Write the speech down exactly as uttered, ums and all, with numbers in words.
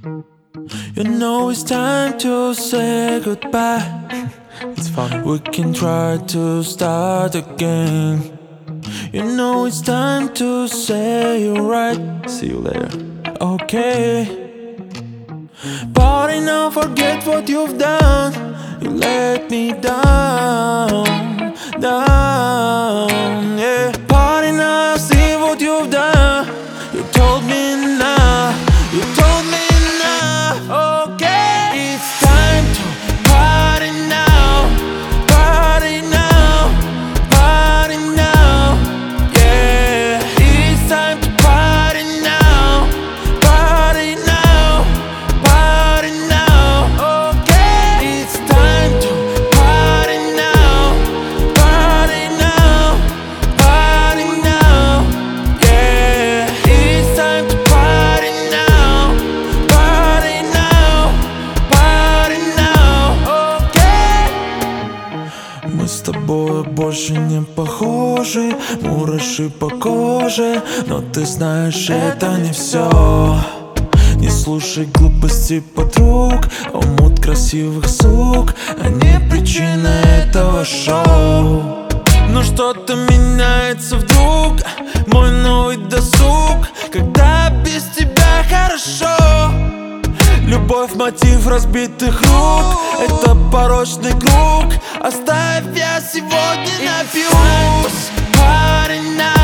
You know it's time to say goodbye. It's fun. We can try to start again. You know it's time to say you're right. See you later. Okay. Party now, forget what you've done. You let me down, down, yeah. Party now, see what you've done. You told me nah, you told me nah. Okay, it's time to party now, party now, party now, yeah. It's time to party now, party now, party now. Okay, it's time to party now, party now, party now, yeah. It's time to party now, party now, party now. Okay. Мы с тобой больше не похожи, мураши по коже, но ты знаешь, это не все. Не слушай глупости подруг, омут красивых сук, они причина этого шоу. Но что-то меняется вдруг, мой новый досуг, когда без тебя хорошо. Любовь, мотив разбитых рук, это порочный круг. Оставь, я сегодня напьюсь. Party now.